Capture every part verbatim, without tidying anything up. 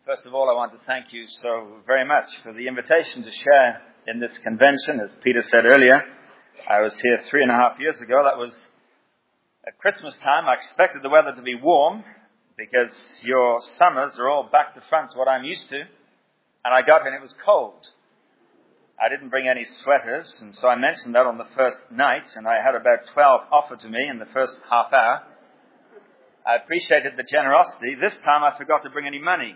First of all, I want to thank you so very much for the invitation to share in this convention. As Peter said earlier, I was here three and a half years ago. That was at Christmas time. I expected the weather to be warm because your summers are all back to front to what I'm used to. And I got here and it was cold. I didn't bring any sweaters, and so I mentioned that on the first night, and I had about twelve offered to me in the first half hour. I appreciated the generosity. This time I forgot to bring any money.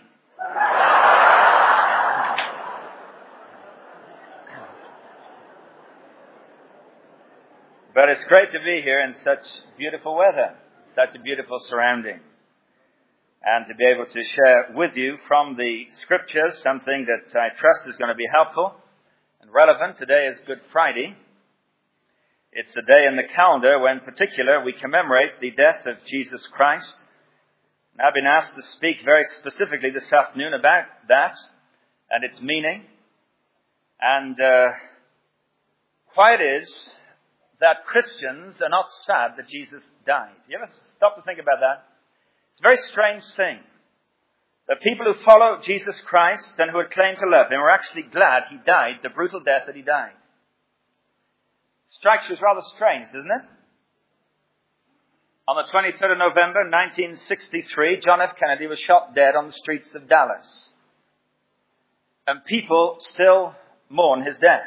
But it's great to be here in such beautiful weather, such a beautiful surrounding, and to be able to share with you from the scriptures something that I trust is going to be helpful and relevant. Today is Good Friday. It's a day in the calendar when, in particular, we commemorate the death of Jesus Christ. And I've been asked to speak very specifically this afternoon about that and its meaning, and uh, why it is that Christians are not sad that Jesus died. You ever stop to think about that? It's a very strange thing that people who follow Jesus Christ and who had claimed to love him are actually glad he died the brutal death that he died. Strikes you as rather strange, doesn't it? On the twenty-third of November, nineteen sixty-three, John F. Kennedy was shot dead on the streets of Dallas. And people still mourn his death.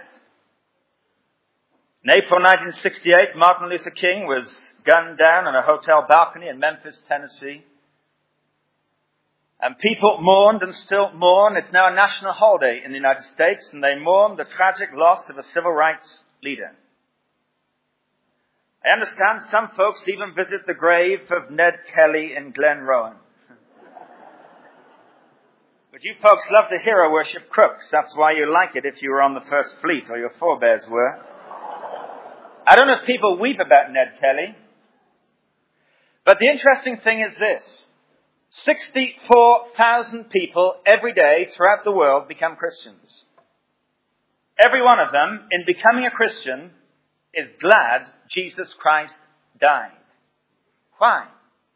In April nineteen sixty-eight, Martin Luther King was gunned down on a hotel balcony in Memphis, Tennessee. And people mourned and still mourn. It's now a national holiday in the United States, and they mourn the tragic loss of a civil rights leader. I understand some folks even visit the grave of Ned Kelly in Glen Rowan. But you folks love to hero worship crooks. That's why you like it if you were on the First Fleet or your forebears were. I don't know if people weep about Ned Kelly. But the interesting thing is this. sixty-four thousand people every day throughout the world become Christians. Every one of them, in becoming a Christian, is glad Jesus Christ died. Why?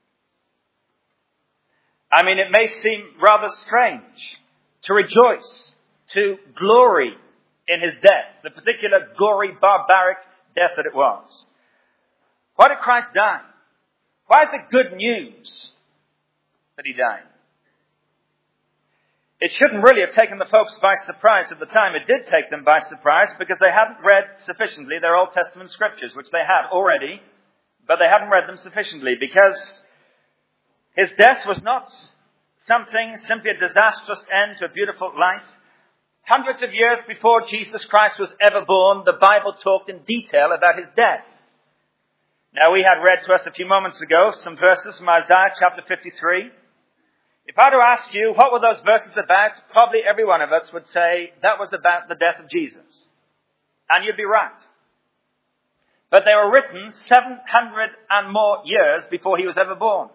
I mean, it may seem rather strange to rejoice, to glory in his death, the particular gory, barbaric death that it was. Why did Christ die? Why is it good news that he died? It shouldn't really have taken the folks by surprise at the time. It did take them by surprise because they hadn't read sufficiently their Old Testament scriptures, which they had already, but they hadn't read them sufficiently because his death was not something, simply a disastrous end to a beautiful life. Hundreds of years before Jesus Christ was ever born, the Bible talked in detail about his death. Now, we had read to us a few moments ago some verses from Isaiah chapter fifty-three. If I were to ask you, what were those verses about? Probably every one of us would say that was about the death of Jesus. And you'd be right. But they were written seven hundred and more years before he was ever born.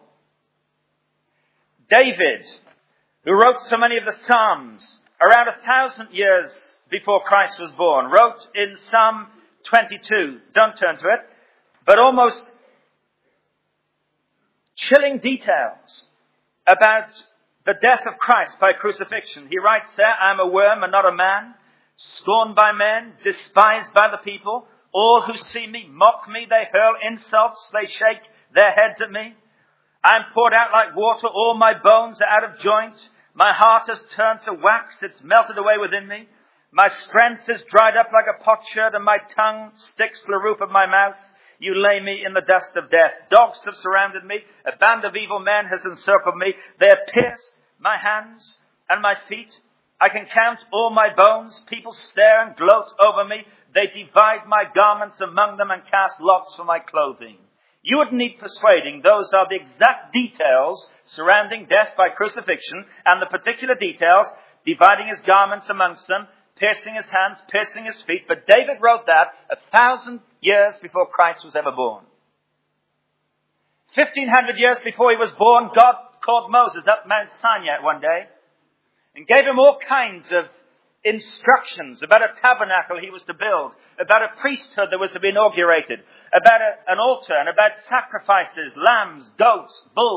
David, who wrote so many of the Psalms, around a thousand years before Christ was born, wrote in Psalm twenty-two, don't turn to it, but almost chilling details about the death of Christ by crucifixion. He writes there, I am a worm and not a man, scorned by men, despised by the people. All who see me mock me, they hurl insults, they shake their heads at me. I am poured out like water, all my bones are out of joint. My heart has turned to wax, it's melted away within me. My strength is dried up like a potsherd, and my tongue sticks to the roof of my mouth. You lay me in the dust of death. Dogs have surrounded me. A band of evil men has encircled me. They have pierced my hands and my feet. I can count all my bones. People stare and gloat over me. They divide my garments among them and cast lots for my clothing. You wouldn't need persuading. Those are the exact details surrounding death by crucifixion and the particular details dividing his garments amongst them, piercing his hands, piercing his feet. But David wrote that a thousand years before Christ was ever born. Fifteen hundred years before he was born, God called Moses up Mount Sinai one day and gave him all kinds of instructions about a tabernacle he was to build, about a priesthood that was to be inaugurated, about a, an altar and about sacrifices, lambs, goats, bulls,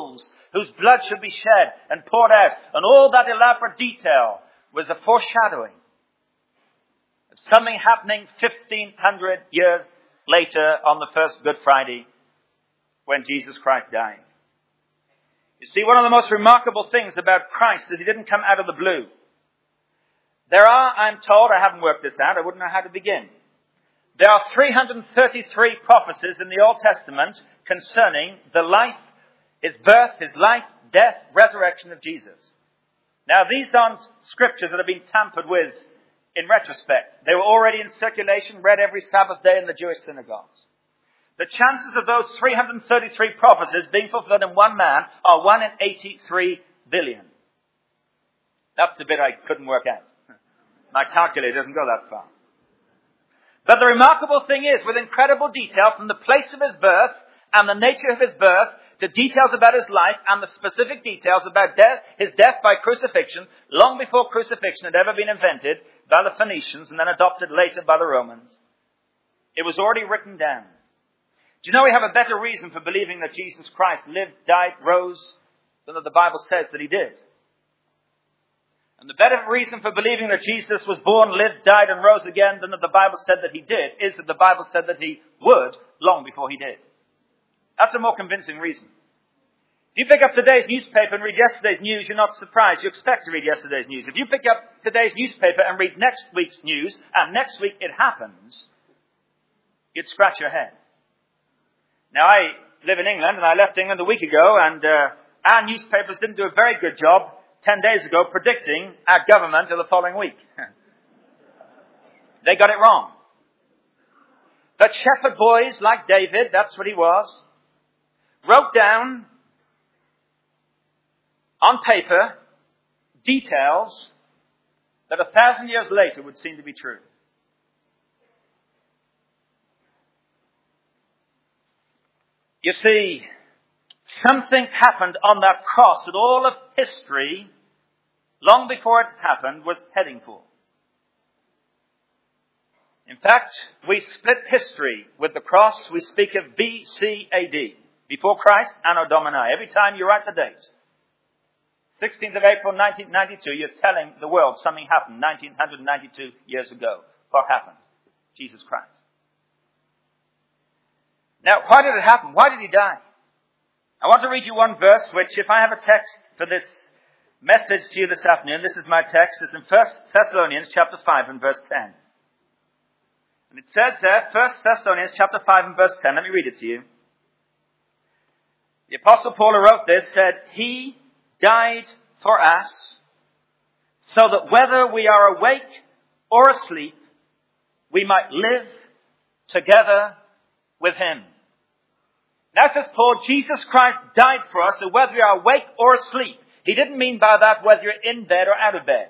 whose blood should be shed and poured out. And all that elaborate detail was a foreshadowing of something happening fifteen hundred years later on the first Good Friday when Jesus Christ died. You see, one of the most remarkable things about Christ is he didn't come out of the blue. There are, I'm told, I haven't worked this out, I wouldn't know how to begin. There are three hundred thirty-three prophecies in the Old Testament concerning the life, his birth, his life, death, resurrection of Jesus. Now, these aren't scriptures that have been tampered with in retrospect. They were already in circulation, read every Sabbath day in the Jewish synagogues. The chances of those three hundred thirty-three prophecies being fulfilled in one man are one in eighty-three billion. That's the bit I couldn't work out. My calculator doesn't go that far. But the remarkable thing is, with incredible detail, from the place of his birth and the nature of his birth, to details about his life and the specific details about death, his death by crucifixion, long before crucifixion had ever been invented by the Phoenicians and then adopted later by the Romans. It was already written down. Do you know we have a better reason for believing that Jesus Christ lived, died, rose, than that the Bible says that he did? And the better reason for believing that Jesus was born, lived, died, and rose again than that the Bible said that he did is that the Bible said that he would long before he did. That's a more convincing reason. If you pick up today's newspaper and read yesterday's news, you're not surprised. You expect to read yesterday's news. If you pick up today's newspaper and read next week's news, and next week it happens, you'd scratch your head. Now, I live in England, and I left England a week ago, and uh, our newspapers didn't do a very good job ten days ago predicting our government of the following week. They got it wrong. But shepherd boys like David, that's what he was, wrote down on paper details that a thousand years later would seem to be true. You see, something happened on that cross that all of history, long before it happened, was heading for. In fact, we split history with the cross. We speak of B C A D, before Christ, Anno Domini. Every time you write the date, sixteenth of April, nineteen ninety-two, you're telling the world something happened nineteen ninety-two years ago. What happened? Jesus Christ. Now, why did it happen? Why did he die? I want to read you one verse, which, if I have a text for this message to you this afternoon, this is my text. It's in First Thessalonians chapter five and verse ten. And it says there, First Thessalonians chapter five and verse ten. Let me read it to you. The Apostle Paul, who wrote this, said, "He died for us, so that whether we are awake or asleep, we might live together with him." Now, says Paul, Jesus Christ died for us, so whether we are awake or asleep. He didn't mean by that whether you're in bed or out of bed.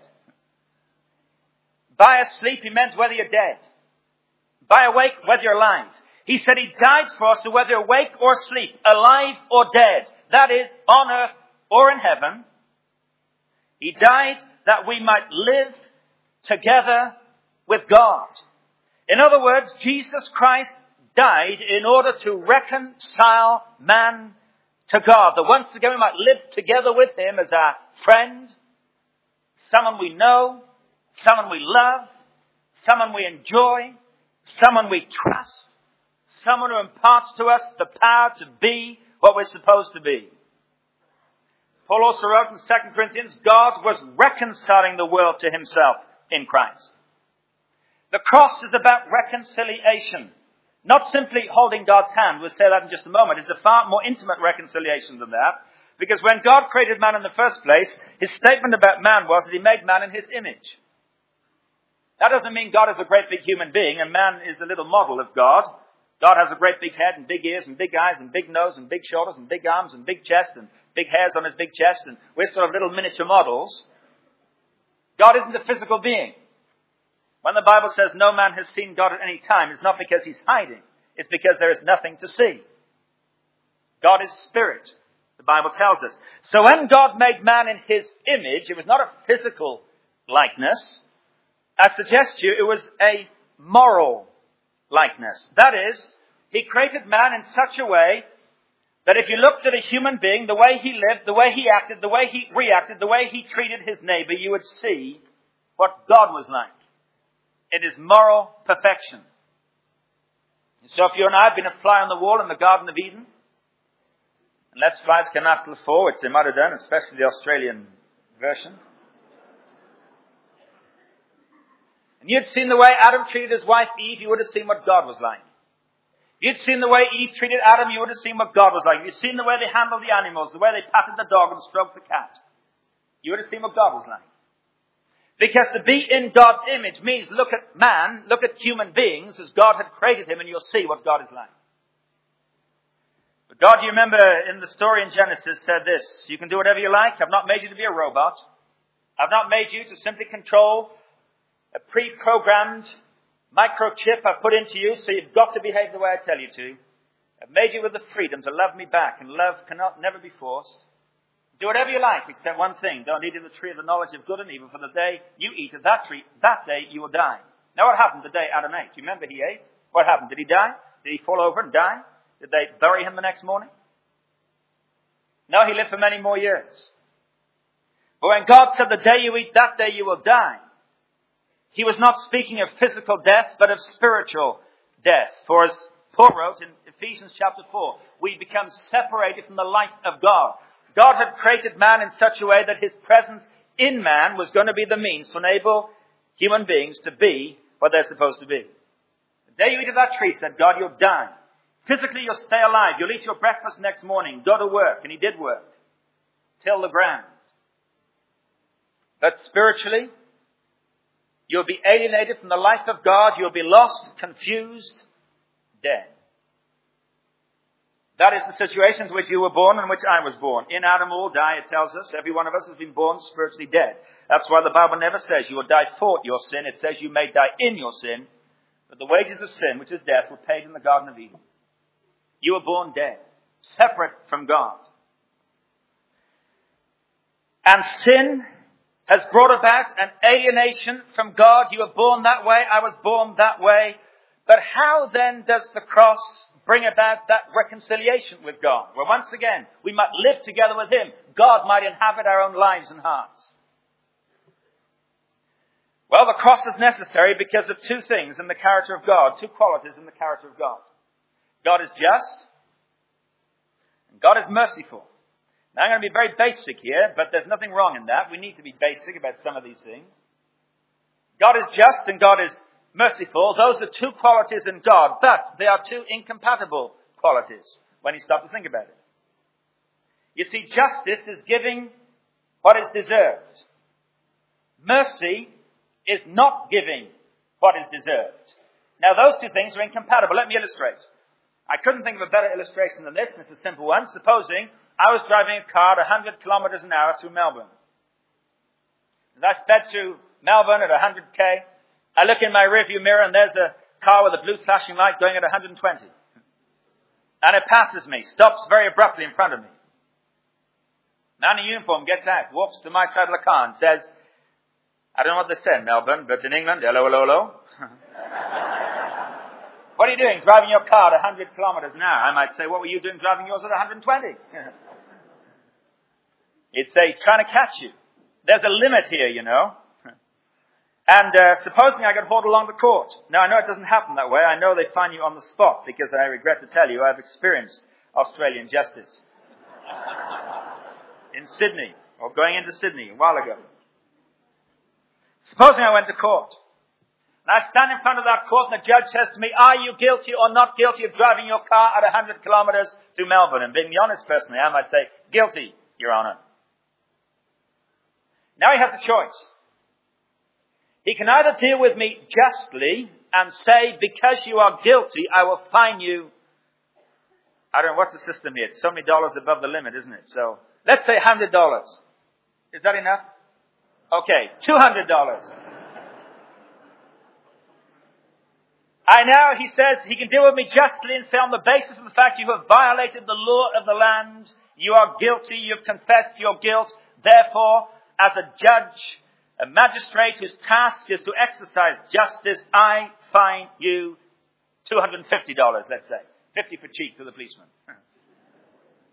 By asleep, he meant whether you're dead. By awake, whether you're alive. He said he died for us, so whether you're awake or asleep, alive or dead, that is, on earth or in heaven, he died that we might live together with God. In other words, Jesus Christ died in order to reconcile man to God. That once again we might live together with him as our friend, someone we know, someone we love, someone we enjoy, someone we trust, someone who imparts to us the power to be what we're supposed to be. Paul also wrote in Second Corinthians, God was reconciling the world to himself in Christ. The cross is about reconciliation. Not simply holding God's hand. We'll say that in just a moment. It's a far more intimate reconciliation than that. Because when God created man in the first place, his statement about man was that he made man in his image. That doesn't mean God is a great big human being and man is a little model of God. God has a great big head and big ears and big eyes and big nose and big shoulders and big arms and big chest and big hairs on his big chest, and we're sort of little miniature models. God isn't a physical being. When the Bible says no man has seen God at any time, it's not because he's hiding. It's because there is nothing to see. God is spirit, the Bible tells us. So when God made man in his image, it was not a physical likeness. I suggest to you it was a moral likeness. That is, he created man in such a way that if you looked at a human being, the way he lived, the way he acted, the way he reacted, the way he treated his neighbor, you would see what God was like in his moral perfection. So if you and I had been a fly on the wall in the Garden of Eden, unless flies came after the fall, which they might have done, especially the Australian version, and you'd seen the way Adam treated his wife Eve, you would have seen what God was like. If you'd seen the way Eve treated Adam, you would have seen what God was like. If you'd seen the way they handled the animals, the way they patted the dog and stroked the cat, you would have seen what God was like. Because to be in God's image means look at man, look at human beings as God had created him, and you'll see what God is like. But God, you remember in the story in Genesis, said this: you can do whatever you like. I've not made you to be a robot. I've not made you to simply control a pre-programmed microchip I've put into you, so you've got to behave the way I tell you to. I've made you with the freedom to love me back, and love cannot never be forced. Do whatever you like, except one thing: don't eat of the tree of the knowledge of good and evil, for the day you eat of that tree, that day you will die. Now what happened the day Adam ate? Do you remember he ate? What happened? Did he die? Did he fall over and die? Did they bury him the next morning? No, he lived for many more years. But when God said, the day you eat, that day you will die, he was not speaking of physical death, but of spiritual death. For as Paul wrote in Ephesians chapter four, we become separated from the light of God. God had created man in such a way that his presence in man was going to be the means to enable human beings to be what they're supposed to be. The day you eat of that tree, said God, you'll die. Physically, you'll stay alive. You'll eat your breakfast next morning, go to work. And he did work. Till the ground. But spiritually, you'll be alienated from the life of God. You'll be lost, confused, dead. That is the situation in which you were born and in which I was born. In Adam all die, it tells us. Every one of us has been born spiritually dead. That's why the Bible never says you will die for your sin. It says you may die in your sin. But the wages of sin, which is death, were paid in the Garden of Eden. You were born dead, separate from God. And sin has brought about an alienation from God. You were born that way. I was born that way. But how then does the cross bring about that reconciliation with God? Well, once again, we might live together with him. God might inhabit our own lives and hearts. Well, the cross is necessary because of two things in the character of God, two qualities in the character of God. God is just, and God is merciful. Now, I'm going to be very basic here, but there's nothing wrong in that. We need to be basic about some of these things. God is just and God is merciful. Those are two qualities in God, but they are two incompatible qualities when you stop to think about it. You see, justice is giving what is deserved. Mercy is not giving what is deserved. Now, those two things are incompatible. Let me illustrate. I couldn't think of a better illustration than this, and it's a simple one. Supposing I was driving a car at one hundred kilometers an hour through Melbourne. As I sped through Melbourne at one hundred k, I look in my rearview mirror and there's a car with a blue flashing light going at one hundred twenty. And it passes me, stops very abruptly in front of me. Man in uniform gets out, walks to my side of the car and says, I don't know what they say in Melbourne, but in England, hello, hello, hello. What are you doing driving your car at one hundred kilometers an hour? I might say, what were you doing driving yours at one hundred twenty? He'd say, trying to catch you. There's a limit here, you know. And uh, supposing I got hauled along the court. Now, I know it doesn't happen that way. I know they find you on the spot because I regret to tell you I've experienced Australian justice. In Sydney, or going into Sydney a while ago. Supposing I went to court. And I stand in front of that court and the judge says to me, are you guilty or not guilty of driving your car at one hundred kilometers through Melbourne? And being the honest person I am, I'd say, guilty, Your Honour. Now he has a choice. He can either deal with me justly and say, because you are guilty, I will fine you. I don't know, what's the system here? It's so many dollars above the limit, isn't it? So, let's say one hundred dollars. Is that enough? Okay, two hundred dollars. I now, he says, he can deal with me justly and say, on the basis of the fact you have violated the law of the land, you are guilty, you have confessed your guilt. Therefore, as a judge, a magistrate whose task is to exercise justice, I fine you two hundred fifty dollars, let's say. fifty for cheek to the policeman.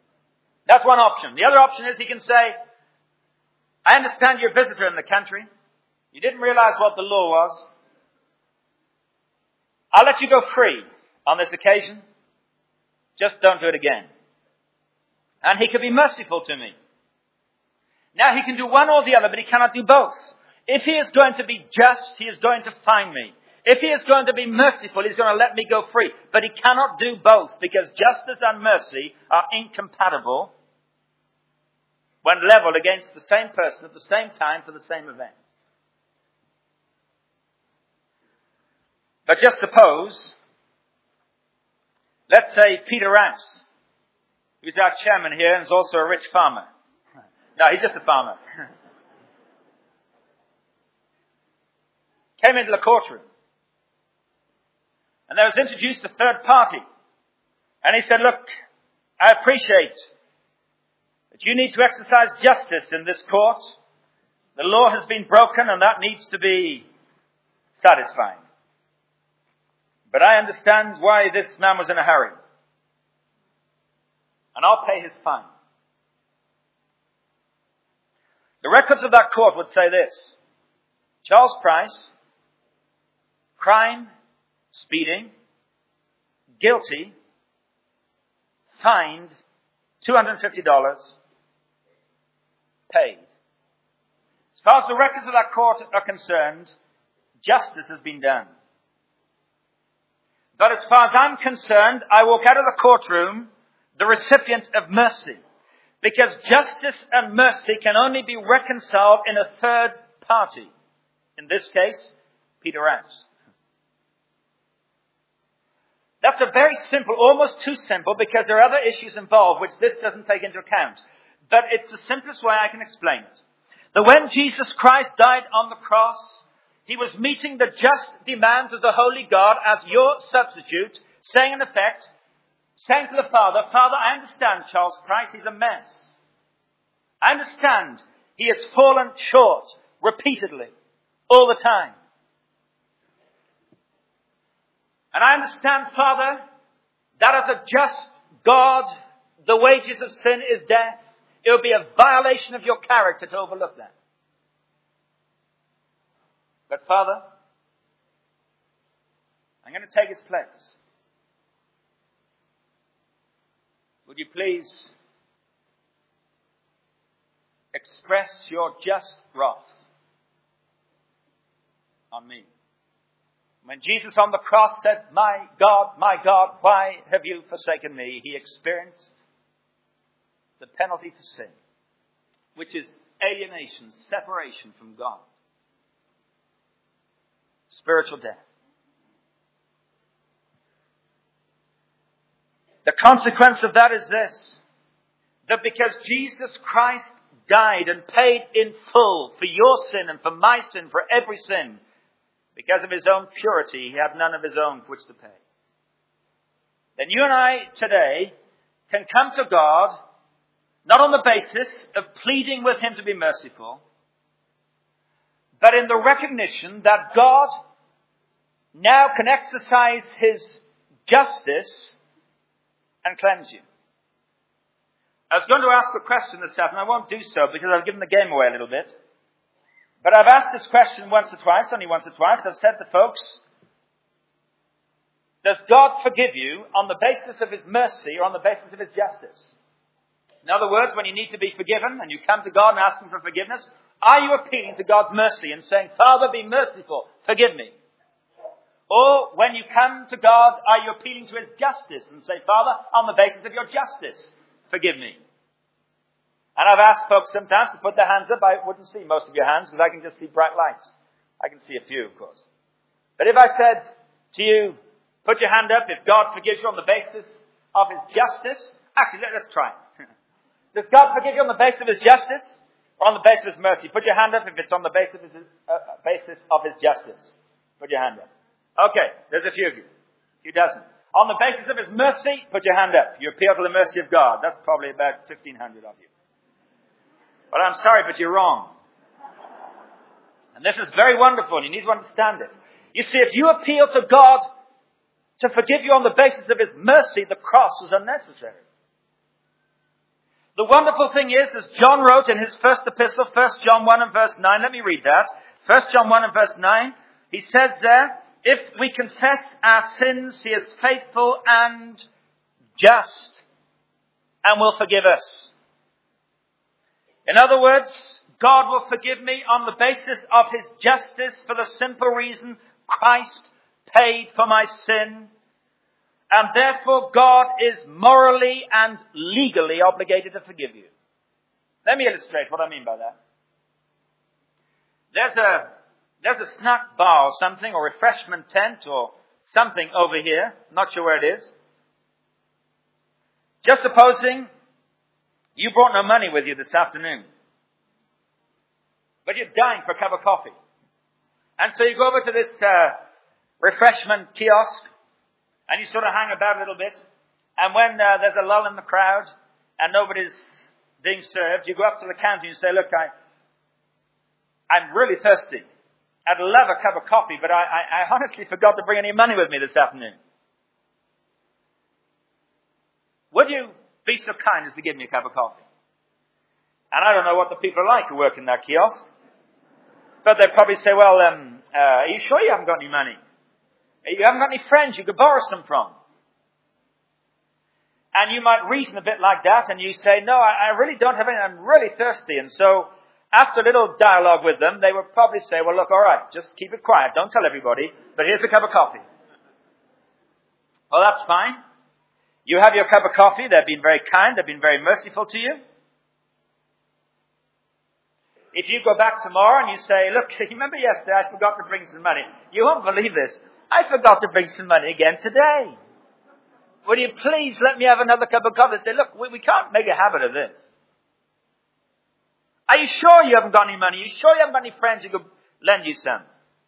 That's one option. The other option is he can say, I understand you're a visitor in the country. You didn't realize what the law was. I'll let you go free on this occasion. Just don't do it again. And he could be merciful to me. Now he can do one or the other, but he cannot do both. If he is going to be just, he is going to find me. If he is going to be merciful, he's going to let me go free. But he cannot do both, because justice and mercy are incompatible when leveled against the same person at the same time for the same event. But just suppose, let's say Peter Rouse, who's our chairman here and is also a rich farmer. No, he's just a farmer. Came into the courtroom. And there was introduced a third party. And he said, look, I appreciate that you need to exercise justice in this court. The law has been broken and that needs to be satisfying. But I understand why this man was in a hurry. And I'll pay his fine. The records of that court would say this: Charles Price, crime, speeding, guilty, fined two hundred fifty dollars, paid. As far as the records of that court are concerned, justice has been done. But as far as I'm concerned, I walk out of the courtroom the recipient of mercy. Because justice and mercy can only be reconciled in a third party. In this case, Peter Rouse. That's a very simple, almost too simple, because there are other issues involved which this doesn't take into account. But it's the simplest way I can explain it. That when Jesus Christ died on the cross, he was meeting the just demands as a holy God, as your substitute, saying in effect, saying to the Father, Father, I understand Charles Price, he's a mess. I understand he has fallen short repeatedly, all the time. And I understand, Father, that as a just God, the wages of sin is death. It would be a violation of your character to overlook that. But Father, I'm going to take his place. Would you please express your just wrath on me? When Jesus on the cross said, my God, my God, why have you forsaken me? He experienced the penalty for sin, which is alienation, separation from God. Spiritual death. The consequence of that is this: that because Jesus Christ died and paid in full for your sin and for my sin, for every sin, because of his own purity, he had none of his own for which to pay. Then you and I today can come to God not on the basis of pleading with him to be merciful, but in the recognition that God now can exercise his justice and cleanse you. I was going to ask a question this afternoon. I won't do so because I've given the game away a little bit. But I've asked this question once or twice, only once or twice. I've said to folks, does God forgive you on the basis of his mercy or on the basis of his justice? In other words, when you need to be forgiven and you come to God and ask him for forgiveness, are you appealing to God's mercy and saying, Father, be merciful, forgive me? Or when you come to God, are you appealing to his justice and say, Father, on the basis of your justice, forgive me? And I've asked folks sometimes to put their hands up. I wouldn't see most of your hands because I can just see bright lights. I can see a few, of course. But if I said to you, put your hand up if God forgives you on the basis of his justice. Actually, let, let's try it. Does God forgive you on the basis of his justice or on the basis of his mercy? Put your hand up if it's on the basis of his, uh, basis of his justice. Put your hand up. Okay, there's a few of you. A few dozen. On the basis of his mercy, put your hand up. You appeal to the mercy of God. That's probably about fifteen hundred of you. But I'm sorry, but you're wrong. And this is very wonderful, and you need to understand it. You see, if you appeal to God to forgive you on the basis of his mercy, the cross is unnecessary. The wonderful thing is, as John wrote in his first epistle, First John one and verse nine, let me read that. First John one and verse nine, he says there, if we confess our sins, he is faithful and just and will forgive us. In other words, God will forgive me on the basis of his justice for the simple reason Christ paid for my sin. And therefore God is morally and legally obligated to forgive you. Let me illustrate what I mean by that. There's a, there's a snack bar or something, or refreshment tent or something over here. Not sure where it is. Just supposing you brought no money with you this afternoon, but you're dying for a cup of coffee. And so you go over to this uh, refreshment kiosk, and you sort of hang about a little bit. And when uh, there's a lull in the crowd, and nobody's being served, you go up to the counter and you say, look, I, I'm really thirsty. I'd love a cup of coffee, but I, I, I honestly forgot to bring any money with me this afternoon. Would you be so kind as to give me a cup of coffee? And I don't know what the people are like who work in that kiosk. But they'd probably say, well, um, uh, are you sure you haven't got any money? You haven't got any friends you could borrow some from? And you might reason a bit like that, and you say, no, I, I really don't have any, I'm really thirsty. And so, after a little dialogue with them, they would probably say, well, look, all right, just keep it quiet, don't tell everybody, but here's a cup of coffee. Well, that's fine. You have your cup of coffee, they've been very kind, they've been very merciful to you. If you go back tomorrow and you say, look, remember yesterday I forgot to bring some money. You won't believe this. I forgot to bring some money again today. Will you please let me have another cup of coffee? Say, look, we, we can't make a habit of this. Are you sure you haven't got any money? Are you sure you haven't got any friends who could lend you some?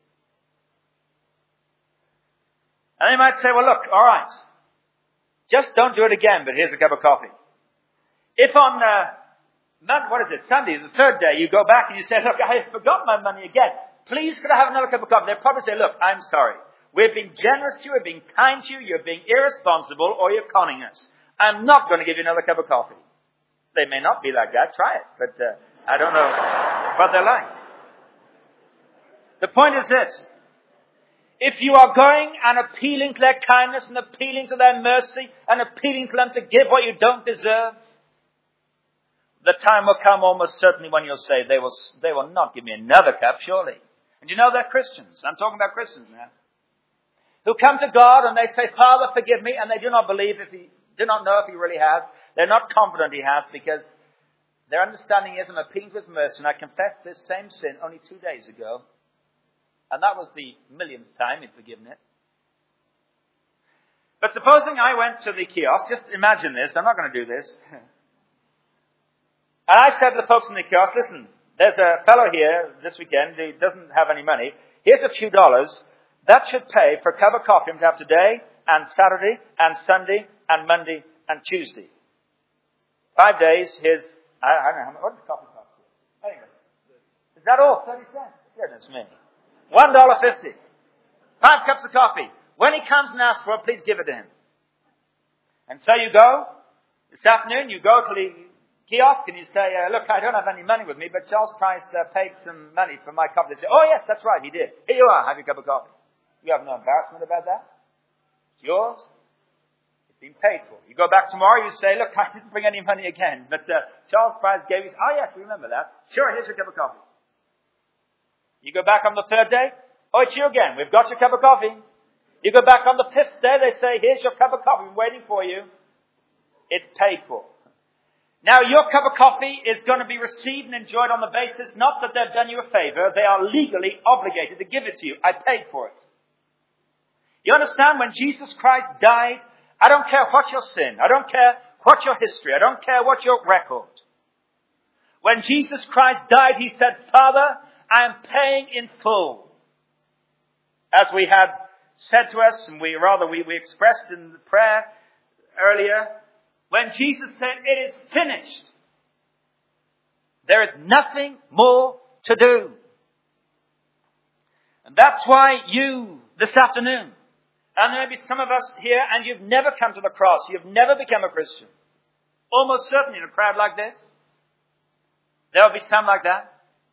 And they might say, well, look, all right. Just don't do it again, but here's a cup of coffee. If on, uh, what is it, Sunday, the third day, you go back and you say, look, I forgot my money again. Please could I have another cup of coffee? They'll probably say, look, I'm sorry. We're being generous to you, we're being kind to you, you're being irresponsible, or you're conning us. I'm not going to give you another cup of coffee. They may not be like that, try it, but uh, I don't know what they're like. The point is this. If you are going and appealing to their kindness and appealing to their mercy and appealing to them to give what you don't deserve, the time will come almost certainly when you'll say, they will, they will not give me another cup, surely. And you know they're Christians. I'm talking about Christians now. Who come to God and they say, Father, forgive me, and they do not believe if he, do not know if he really has. They're not confident he has because their understanding is I'm appealing to his mercy, and I confessed this same sin only two days ago. And that was the millionth time he'd forgiven it. But supposing I went to the kiosk, just imagine this, I'm not going to do this. And I said to the folks in the kiosk, listen, there's a fellow here this weekend who doesn't have any money. Here's a few dollars. That should pay for a cup of coffee to have today, and Saturday, and Sunday, and Monday, and Tuesday. Five days, here's, I, I don't know, how much, what does coffee cost? Anyway, is that all? thirty cents? Goodness me. One dollar fifty. Five cups of coffee. When he comes and asks for it, please give it to him. And so you go, this afternoon, you go to the kiosk and you say, uh, look, I don't have any money with me, but Charles Price uh, paid some money for my coffee. They say, oh yes, that's right, he did. Here you are, have your cup of coffee. You have no embarrassment about that. It's yours. It's been paid for. You go back tomorrow, you say, look, I didn't bring any money again, but uh, Charles Price gave you, oh yes, we remember that. Sure, here's your cup of coffee. You go back on the third day, oh, it's you again, we've got your cup of coffee. You go back on the fifth day, they say, here's your cup of coffee, we're waiting for you. It's paid for. Now, your cup of coffee is going to be received and enjoyed on the basis, not that they've done you a favor, they are legally obligated to give it to you. I paid for it. You understand, when Jesus Christ died, I don't care what your sin, I don't care what your history, I don't care what your record. When Jesus Christ died, he said, Father, I am paying in full. As we had said to us, and we rather we, we expressed in the prayer earlier, when Jesus said, it is finished, there is nothing more to do. And that's why you, this afternoon, and there may be some of us here, and you've never come to the cross, you've never become a Christian. Almost certainly in a crowd like this, there will be some like that.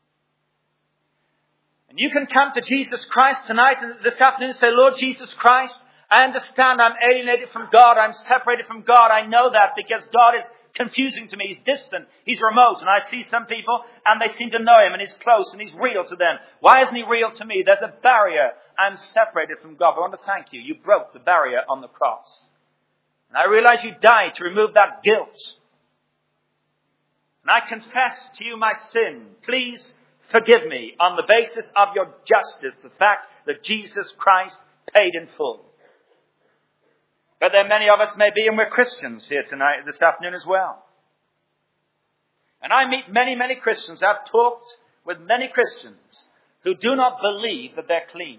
And you can come to Jesus Christ tonight and this afternoon and say, Lord Jesus Christ, I understand I'm alienated from God. I'm separated from God. I know that because God is confusing to me. He's distant. He's remote. And I see some people and they seem to know him and he's close and he's real to them. Why isn't he real to me? There's a barrier. I'm separated from God. But I want to thank you. You broke the barrier on the cross. And I realize you died to remove that guilt. And I confess to you my sin. Please forgive me on the basis of your justice, the fact that Jesus Christ paid in full. But there many of us may be, and we're Christians here tonight, this afternoon as well. And I meet many, many Christians. I've talked with many Christians who do not believe that they're clean.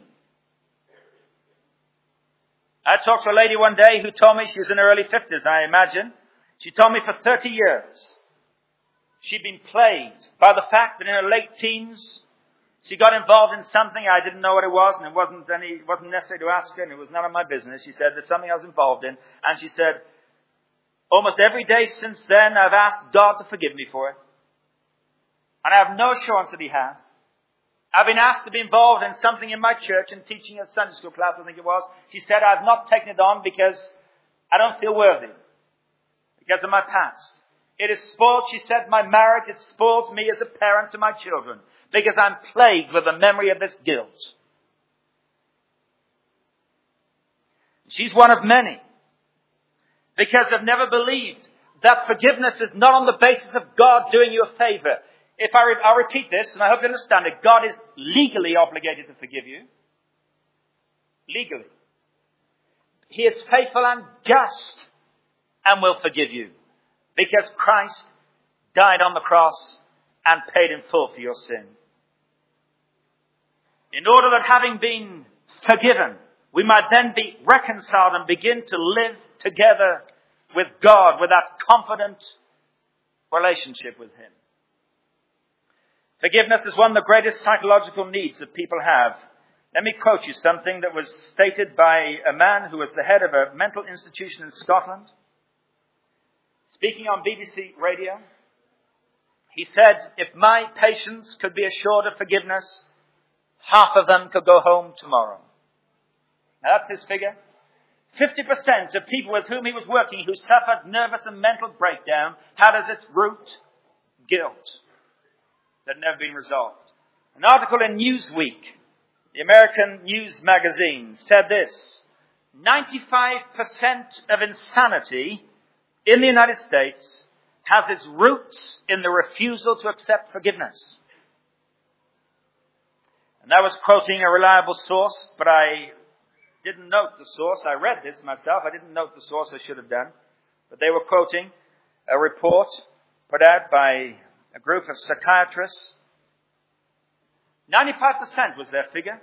I talked to a lady one day who told me, she was in her early fifties, I imagine. She told me for thirty years, she'd been plagued by the fact that in her late teens, she got involved in something. I didn't know what it was, and it wasn't any, it wasn't necessary to ask her, and it was none of my business. She said, there's something I was involved in. And she said, almost every day since then, I've asked God to forgive me for it. And I have no assurance that he has. I've been asked to be involved in something in my church and teaching a Sunday school class, I think it was. She said, I've not taken it on because I don't feel worthy. Because of my past. It has spoiled, she said, my marriage. It spoils me as a parent to my children. Because I'm plagued with the memory of this guilt. She's one of many. Because I've never believed that forgiveness is not on the basis of God doing you a favor. If I re- I'll repeat this, and I hope you understand it. God is legally obligated to forgive you. Legally. He is faithful and just and will forgive you. Because Christ died on the cross and paid in full for your sin. In order that having been forgiven, we might then be reconciled and begin to live together with God with that confident relationship with him. Forgiveness is one of the greatest psychological needs that people have. Let me quote you something that was stated by a man who was the head of a mental institution in Scotland. Speaking on B B C radio, he said, if my patients could be assured of forgiveness, half of them could go home tomorrow. Now that's his figure. fifty percent of people with whom he was working who suffered nervous and mental breakdown had as its root guilt that had never been resolved. An article in Newsweek, the American news magazine, said this: ninety-five percent of insanity in the United States has its roots in the refusal to accept forgiveness. And I was quoting a reliable source, but I didn't note the source. I read this myself. I didn't note the source. I should have done. But they were quoting a report put out by a group of psychiatrists. ninety-five percent was their figure.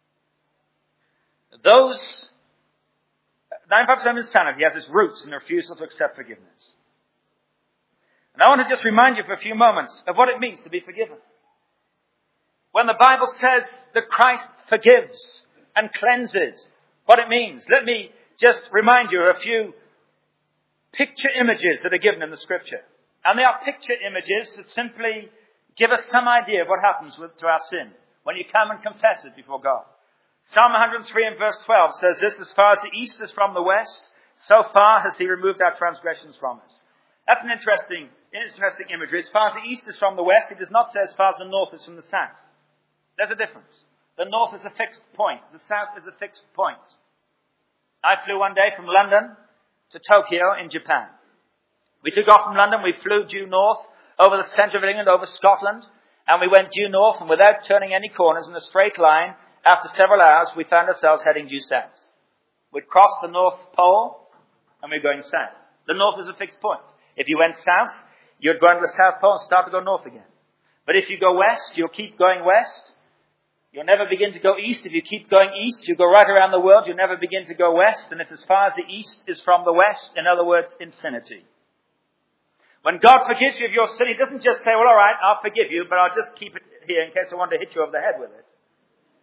Those ninety-five percent of insanity has its roots in the refusal to accept forgiveness. And I want to just remind you for a few moments of what it means to be forgiven. When the Bible says that Christ forgives and cleanses, what it means. Let me just remind you of a few picture images that are given in the Scripture. And they are picture images that simply give us some idea of what happens with, to our sin when you come and confess it before God. Psalm one hundred three and verse twelve says this: as far as the east is from the west, so far has he removed our transgressions from us. That's an interesting, interesting imagery. As far as the east is from the west, it does not say as far as the north is from the south. There's a difference. The north is a fixed point. The south is a fixed point. I flew one day from London to Tokyo in Japan. We took off from London. We flew due north over the centre of England, over Scotland. And we went due north, and without turning any corners in a straight line, after several hours, we found ourselves heading due south. We'd crossed the North Pole, and we were going south. The north is a fixed point. If you went south, you'd go into the South Pole and start to go north again. But if you go west, you'll keep going west. You'll never begin to go east. If you keep going east, you go right around the world. You'll never begin to go west. And it's as far as the east is from the west. In other words, infinity. When God forgives you of your sin, he doesn't just say, well, all right, I'll forgive you, but I'll just keep it here in case I want to hit you over the head with it.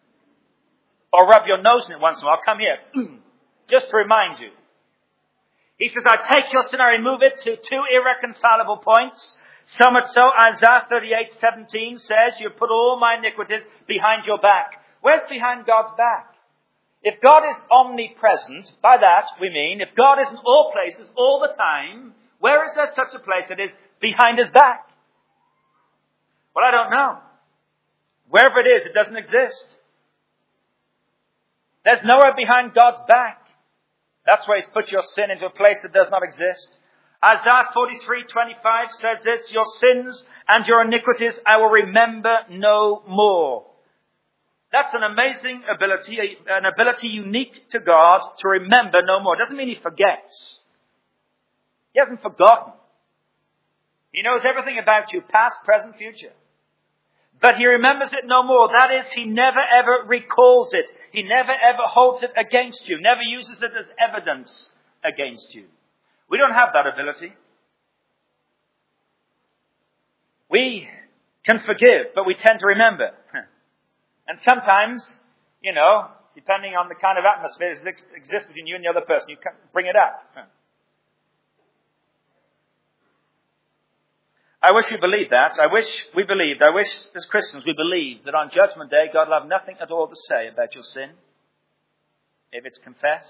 Or rub your nose in it once in a while. Come here. Just to remind you. He says, I take your sin, I remove it to two irreconcilable points. So much so, Isaiah thirty-eight seventeen says, you put all my iniquities behind your back. Where's behind God's back? If God is omnipresent, by that we mean, if God is in all places, all the time, where is there such a place that is behind his back? Well, I don't know. Wherever it is, it doesn't exist. There's nowhere behind God's back. That's where he's put your sin into a place that does not exist. Isaiah forty-three twenty-five says this, your sins and your iniquities I will remember no more. That's an amazing ability, an ability unique to God to remember no more. It doesn't mean he forgets. He hasn't forgotten. He knows everything about you, past, present, future. But he remembers it no more. That is, he never ever recalls it. He never ever holds it against you. Never uses it as evidence against you. We don't have that ability. We can forgive, but we tend to remember. And sometimes, you know, depending on the kind of atmosphere that exists between you and the other person, you can bring it up. I wish we believed that. I wish we believed. I wish as Christians we believed that on Judgment Day God will have nothing at all to say about your sin if it's confessed.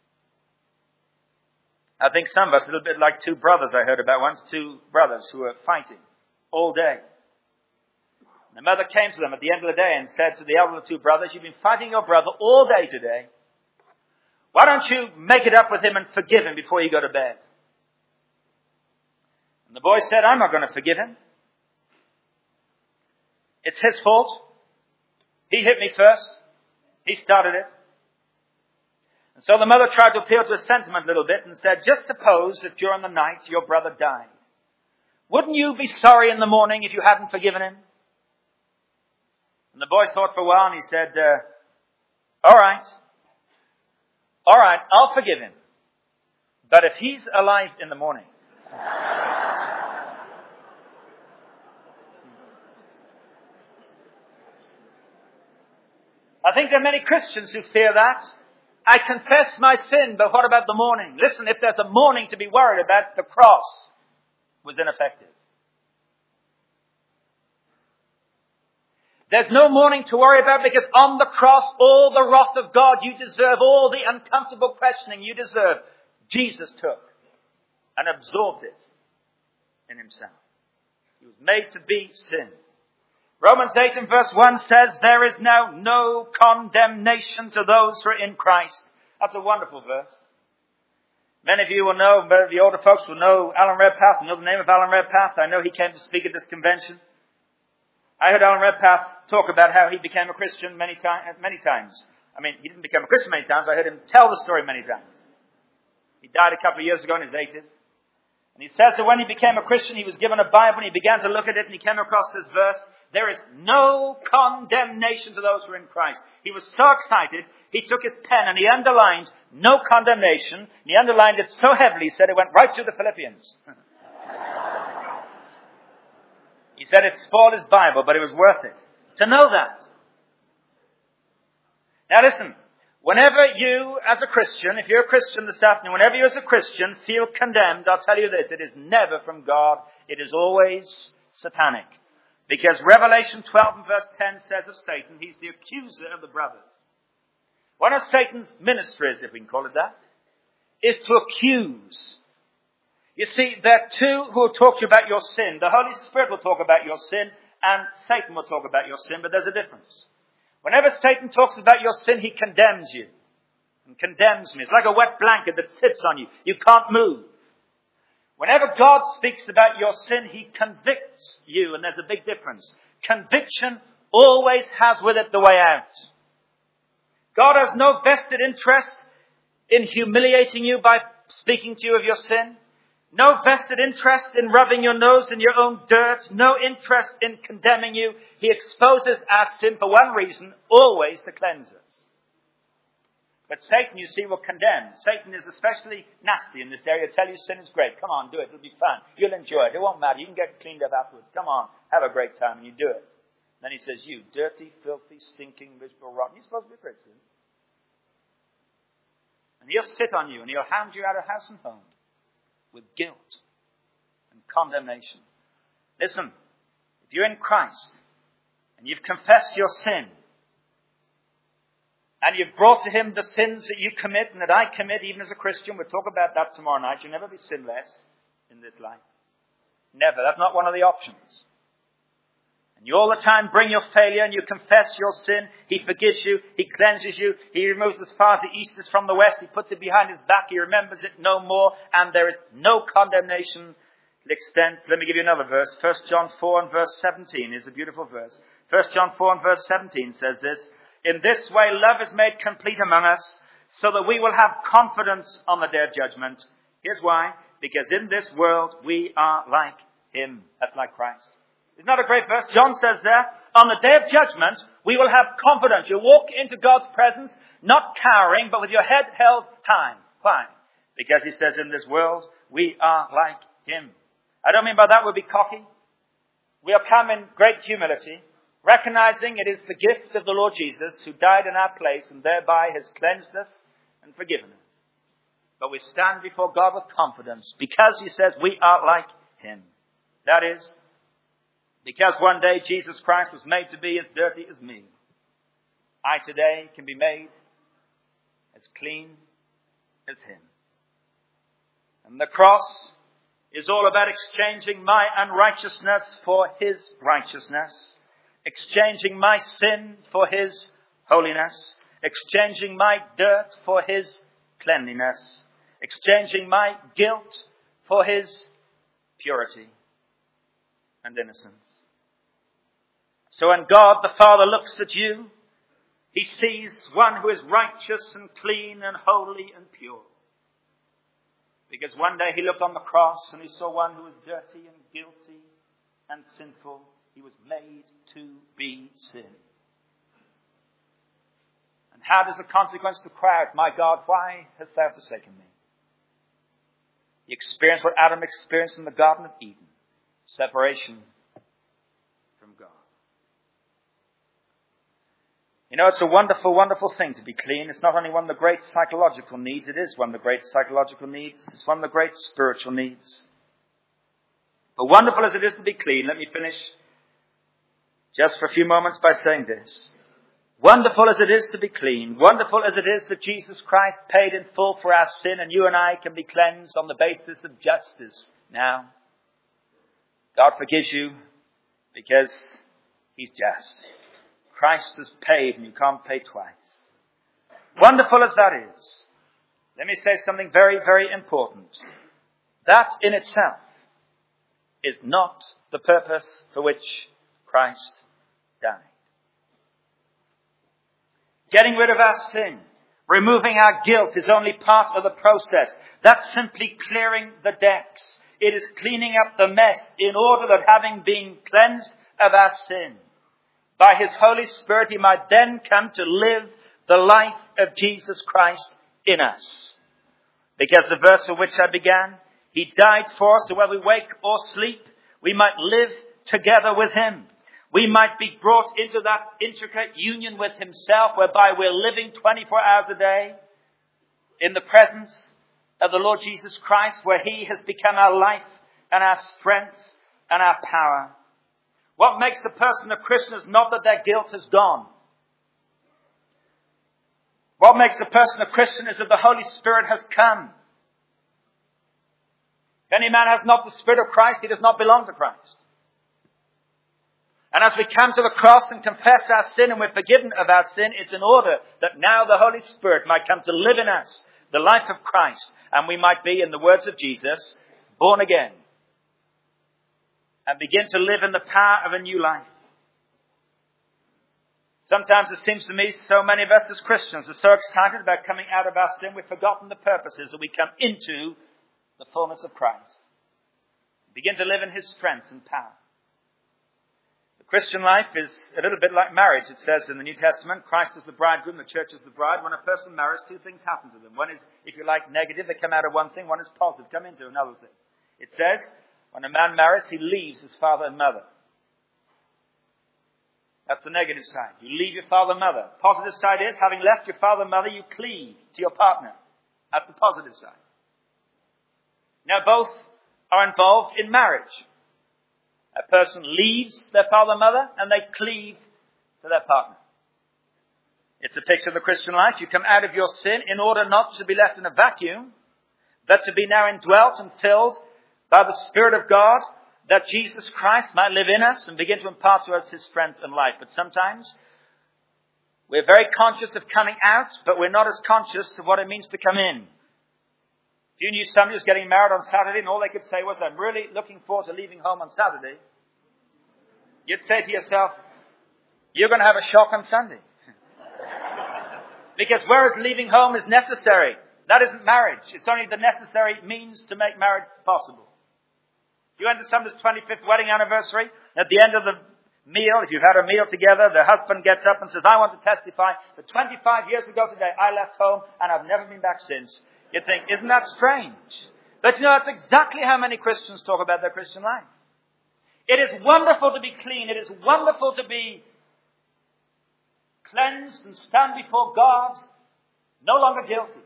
I think some of us, a little bit like two brothers I heard about once, two brothers who were fighting all day. The mother came to them at the end of the day and said to the elder of the two brothers, you've been fighting your brother all day today. Why don't you make it up with him and forgive him before you go to bed? And the boy said, I'm not going to forgive him. It's his fault. He hit me first. He started it. And so the mother tried to appeal to his sentiment a little bit and said, just suppose that during the night your brother died. Wouldn't you be sorry in the morning if you hadn't forgiven him? And the boy thought for a while and he said, uh, all right. All right, I'll forgive him. But if he's alive in the morning, I think there are many Christians who fear that. I confess my sin, but what about the morning? Listen, if there's a morning to be worried about, the cross was ineffective. There's no morning to worry about because on the cross, all the wrath of God you deserve, all the uncomfortable questioning you deserve, Jesus took and absorbed it in himself. He was made to be sin. Romans eight and verse one says, there is now no condemnation to those who are in Christ. That's a wonderful verse. Many of you will know, many of the older folks will know Alan Redpath, know the name of Alan Redpath. I know he came to speak at this convention. I heard Alan Redpath talk about how he became a Christian many, time, many times. I mean, he didn't become a Christian many times. I heard him tell the story many times. He died a couple of years ago in his eighties. And he says that when he became a Christian, he was given a Bible and he began to look at it and he came across this verse. There is no condemnation to those who are in Christ. He was so excited, he took his pen and he underlined no condemnation. And he underlined it so heavily, he said it went right through the Philippians. He said it spoiled his Bible, but it was worth it to know that. Now listen, whenever you as a Christian, if you're a Christian this afternoon, whenever you as a Christian feel condemned, I'll tell you this, it is never from God. It is always satanic. Because Revelation twelve and verse ten says of Satan, he's the accuser of the brothers. One of Satan's ministries, if we can call it that, is to accuse. You see, there are two who will talk to you about your sin. The Holy Spirit will talk about your sin, and Satan will talk about your sin, but there's a difference. Whenever Satan talks about your sin, he condemns you. And condemns me. It's like a wet blanket that sits on you. You can't move. Whenever God speaks about your sin, he convicts you, and there's a big difference. Conviction always has with it the way out. God has no vested interest in humiliating you by speaking to you of your sin. No vested interest in rubbing your nose in your own dirt. No interest in condemning you. He exposes our sin for one reason, always to cleanse us. But Satan, you see, will condemn. Satan is especially nasty in this area. He'll tell you sin is great. Come on, do it. It'll be fun. You'll enjoy it. It won't matter. You can get cleaned up afterwards. Come on, have a great time, and you do it. Then he says, you dirty, filthy, stinking, miserable, rotten. You're supposed to be a Christian. And he'll sit on you and he'll hound you out of house and home with guilt and condemnation. Listen, if you're in Christ and you've confessed your sin and you've brought to him the sins that you commit and that I commit even as a Christian, we'll talk about that tomorrow night. You'll never be sinless in this life. Never. That's not one of the options. And you all the time bring your failure and you confess your sin. He forgives you. He cleanses you. He removes as far as the east is from the west. He puts it behind his back. He remembers it no more. And there is no condemnation to the extent. Let me give you another verse. First John four and verse seventeen is a beautiful verse. First John four and verse seventeen says this. In this way love is made complete among us, so that we will have confidence on the day of judgment. Here's why. Because in this world we are like him. That's like Christ. Isn't that a great verse? John says there, on the day of judgment, we will have confidence. You walk into God's presence, not cowering, but with your head held high. Why? Because he says in this world, we are like him. I don't mean by that we'll be cocky. We'll come in great humility, recognizing it is the gift of the Lord Jesus who died in our place and thereby has cleansed us and forgiven us. But we stand before God with confidence because he says we are like him. That is, because one day Jesus Christ was made to be as dirty as me, I today can be made as clean as him. And the cross is all about exchanging my unrighteousness for his righteousness, exchanging my sin for his holiness, exchanging my dirt for his cleanliness, exchanging my guilt for his purity and innocence. So when God the Father looks at you, he sees one who is righteous and clean and holy and pure. Because one day he looked on the cross and he saw one who was dirty and guilty and sinful. He was made to be sin. And how does the consequence to cry out, my God, why hast thou forsaken me? He experienced what Adam experienced in the Garden of Eden. Separation from God. You know, it's a wonderful, wonderful thing to be clean. It's not only one of the great psychological needs. It is one of the great psychological needs. It's one of the great spiritual needs. But wonderful as it is to be clean, let me finish just for a few moments by saying this. Wonderful as it is to be clean, wonderful as it is that Jesus Christ paid in full for our sin and you and I can be cleansed on the basis of justice now. God forgives you because he's just. Christ has paid and you can't pay twice. Wonderful as that is, let me say something very, very important. That in itself is not the purpose for which Christ died. Getting rid of our sin, removing our guilt is only part of the process. That's simply clearing the decks. It is cleaning up the mess in order that having been cleansed of our sin, by his Holy Spirit, he might then come to live the life of Jesus Christ in us. Because the verse with which I began, he died for us so whether we wake or sleep, we might live together with him. We might be brought into that intricate union with himself whereby we're living twenty-four hours a day in the presence of the Lord Jesus Christ, where he has become our life and our strength and our power. What makes a person a Christian is not that their guilt has gone. What makes a person a Christian is that the Holy Spirit has come. If any man has not the Spirit of Christ, he does not belong to Christ. And as we come to the cross and confess our sin and we're forgiven of our sin, it's in order that now the Holy Spirit might come to live in us, the life of Christ, and we might be, in the words of Jesus, born again. And begin to live in the power of a new life. Sometimes it seems to me so many of us as Christians are so excited about coming out of our sin, we've forgotten the purposes that we come into the fullness of Christ. Begin to live in his strength and power. The Christian life is a little bit like marriage. It says in the New Testament, Christ is the bridegroom, the church is the bride. When a person marries, two things happen to them. One is, if you like, negative, they come out of one thing. One is positive, come into another thing. It says, when a man marries, he leaves his father and mother. That's the negative side. You leave your father and mother. Positive side is, having left your father and mother, you cleave to your partner. That's the positive side. Now both are involved in marriage. A person leaves their father and mother and they cleave to their partner. It's a picture of the Christian life. You come out of your sin in order not to be left in a vacuum, but to be now indwelt and filled by the Spirit of God, that Jesus Christ might live in us and begin to impart to us his strength and life. But sometimes we're very conscious of coming out, but we're not as conscious of what it means to come in. If you knew somebody was getting married on Saturday and all they could say was, I'm really looking forward to leaving home on Saturday, you'd say to yourself, you're going to have a shock on Sunday. Because whereas leaving home is necessary, that isn't marriage. It's only the necessary means to make marriage possible. You enter somebody's twenty-fifth wedding anniversary, at the end of the meal, if you've had a meal together, the husband gets up and says, I want to testify that twenty-five years ago today, I left home and I've never been back since. You think, isn't that strange? But you know, that's exactly how many Christians talk about their Christian life. It is wonderful to be clean. It is wonderful to be cleansed and stand before God, no longer guilty.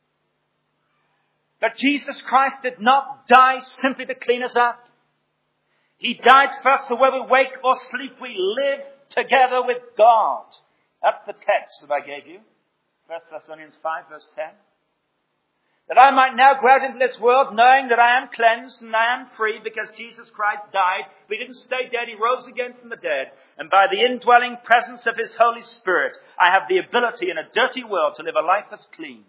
But Jesus Christ did not die simply to clean us up. He died first so whether we wake or sleep, we live together with God. That's the text that I gave you. First Thessalonians five, verse ten. That I might now go out into this world knowing that I am cleansed and I am free because Jesus Christ died. But he didn't stay dead, he rose again from the dead. And by the indwelling presence of his Holy Spirit, I have the ability in a dirty world to live a life that's clean.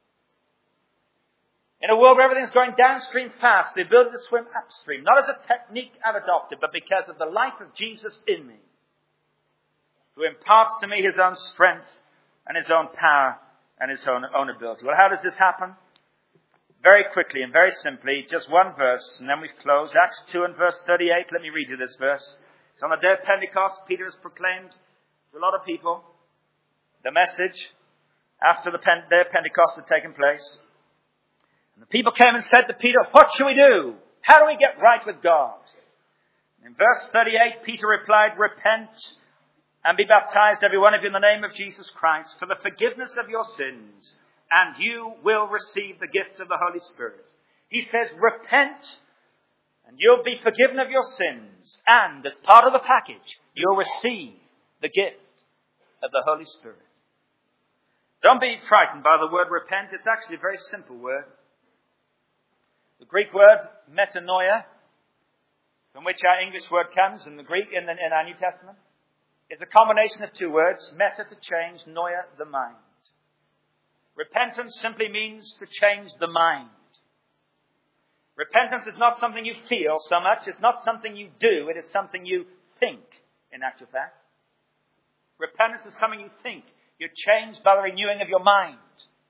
In a world where everything's going downstream fast, the ability to swim upstream, not as a technique I've adopted, but because of the life of Jesus in me, who imparts to me his own strength and his own power and his own, own ability. Well, how does this happen? Very quickly and very simply, just one verse, and then we close. Acts two and verse thirty-eight. Let me read you this verse. It's on the day of Pentecost. Peter has proclaimed to a lot of people the message after the day of Pentecost had taken place. And the people came and said to Peter, what shall we do? How do we get right with God? In verse thirty-eight, Peter replied, repent and be baptized, every one of you, in the name of Jesus Christ, for the forgiveness of your sins, and you will receive the gift of the Holy Spirit. He says, repent, and you'll be forgiven of your sins, and as part of the package, you'll receive the gift of the Holy Spirit. Don't be frightened by the word repent. It's actually a very simple word. The Greek word metanoia, from which our English word comes in the Greek in, the, in our New Testament, is a combination of two words, meta to change, noia the mind. Repentance simply means to change the mind. Repentance is not something you feel so much. It's not something you do. It is something you think, in actual fact. Repentance is something you think. You're changed by the renewing of your mind.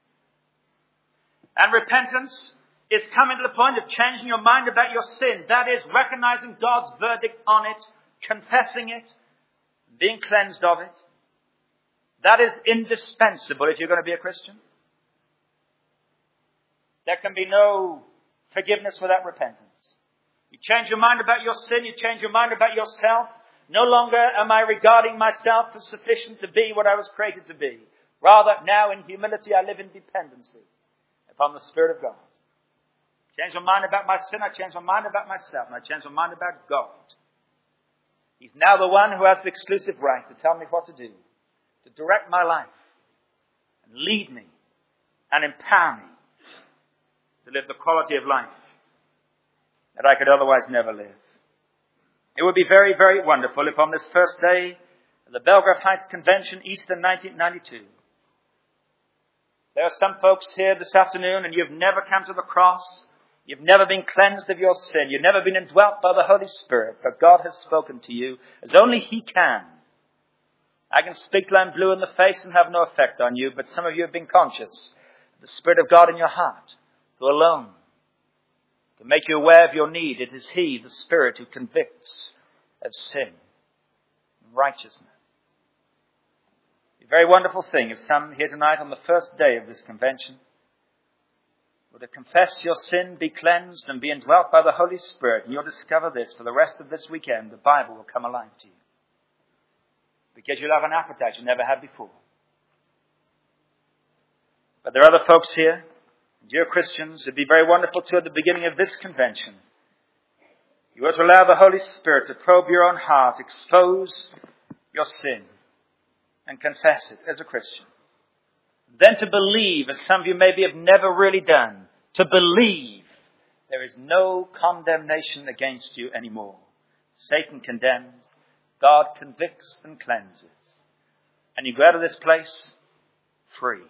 And repentance is coming to the point of changing your mind about your sin. That is, recognizing God's verdict on it, confessing it, being cleansed of it. That is indispensable if you're going to be a Christian. There can be no forgiveness without repentance. You change your mind about your sin, you change your mind about yourself. No longer am I regarding myself as sufficient to be what I was created to be. Rather, now in humility I live in dependency upon the Spirit of God. Change my mind about my sin, I change my mind about myself, and I change my mind about God. He's now the one who has the exclusive right to tell me what to do, to direct my life, and lead me, and empower me to live the quality of life that I could otherwise never live. It would be very, very wonderful if on this first day of the Belgrave Heights Convention, Easter nineteen ninety-two, there are some folks here this afternoon and you've never come to the cross. You've never been cleansed of your sin. You've never been indwelt by the Holy Spirit. But God has spoken to you as only He can. I can speak till I'm blue in the face and have no effect on you, but some of you have been conscious of the Spirit of God in your heart, who alone to make you aware of your need. It is He, the Spirit, who convicts of sin and righteousness. It's a very wonderful thing if some here tonight on the first day of this convention were to confess your sin, be cleansed, and be indwelt by the Holy Spirit, and you'll discover this for the rest of this weekend, the Bible will come alive to you. Because you'll have an appetite you never had before. But there are other folks here Dear Christians, it'd be very wonderful too at the beginning of this convention. You were to allow the Holy Spirit to probe your own heart, expose your sin, and confess it as a Christian. Then to believe, as some of you maybe have never really done, to believe there is no condemnation against you anymore. Satan condemns, God convicts and cleanses. And you go out of this place free.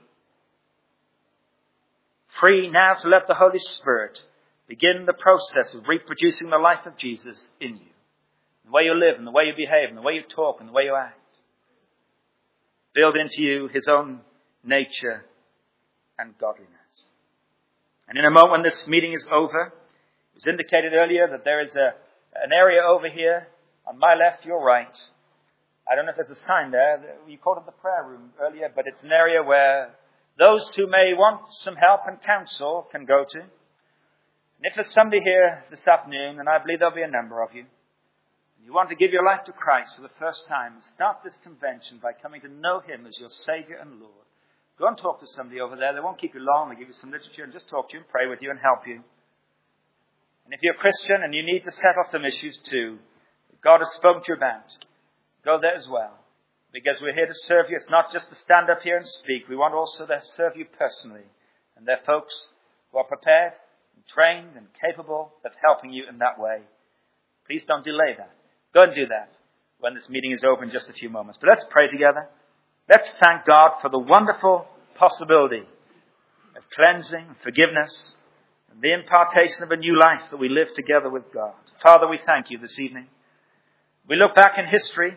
Free now to let the Holy Spirit begin the process of reproducing the life of Jesus in you. The way you live, and the way you behave, and the way you talk, and the way you act. Build into you his own nature and godliness. And in a moment when this meeting is over, it was indicated earlier that there is a, an area over here, on my left, your right. I don't know if there's a sign there. You called it the prayer room earlier, but it's an area where those who may want some help and counsel can go to. And if there's somebody here this afternoon, and I believe there'll be a number of you, and you want to give your life to Christ for the first time, start this convention by coming to know him as your Savior and Lord. Go and talk to somebody over there. They won't keep you long. They'll give you some literature and just talk to you and pray with you and help you. And if you're a Christian and you need to settle some issues too, that God has spoken to you about, go there as well. Because we're here to serve you. It's not just to stand up here and speak. We want also to serve you personally. And there are folks who are prepared and trained and capable of helping you in that way. Please don't delay that. Go and do that when this meeting is over in just a few moments. But let's pray together. Let's thank God for the wonderful possibility of cleansing, forgiveness, and the impartation of a new life that we live together with God. Father, we thank you this evening. We look back in history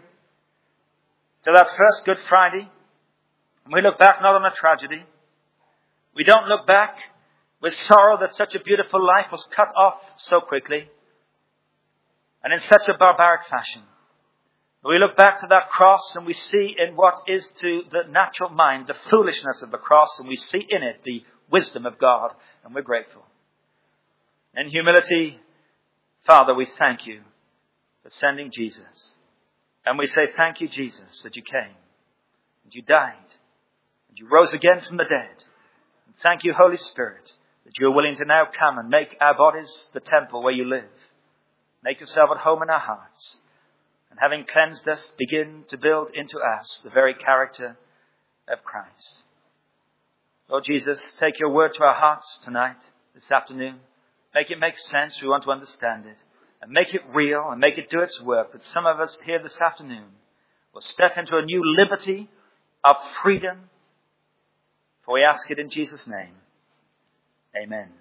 to that first Good Friday, and we look back not on a tragedy. We don't look back with sorrow that such a beautiful life was cut off so quickly and in such a barbaric fashion. We look back to that cross and we see in what is to the natural mind the foolishness of the cross, and we see in it the wisdom of God, and we're grateful. In humility, Father, we thank you for sending Jesus. And we say thank you, Jesus, that you came, and you died, and you rose again from the dead. And thank you, Holy Spirit, that you are willing to now come and make our bodies the temple where you live. Make yourself at home in our hearts. And having cleansed us, begin to build into us the very character of Christ. Lord Jesus, take your word to our hearts tonight, this afternoon. Make it make sense. We want to understand it. And make it real and make it do its work. That some of us here this afternoon will step into a new liberty of freedom. For we ask it in Jesus' name. Amen.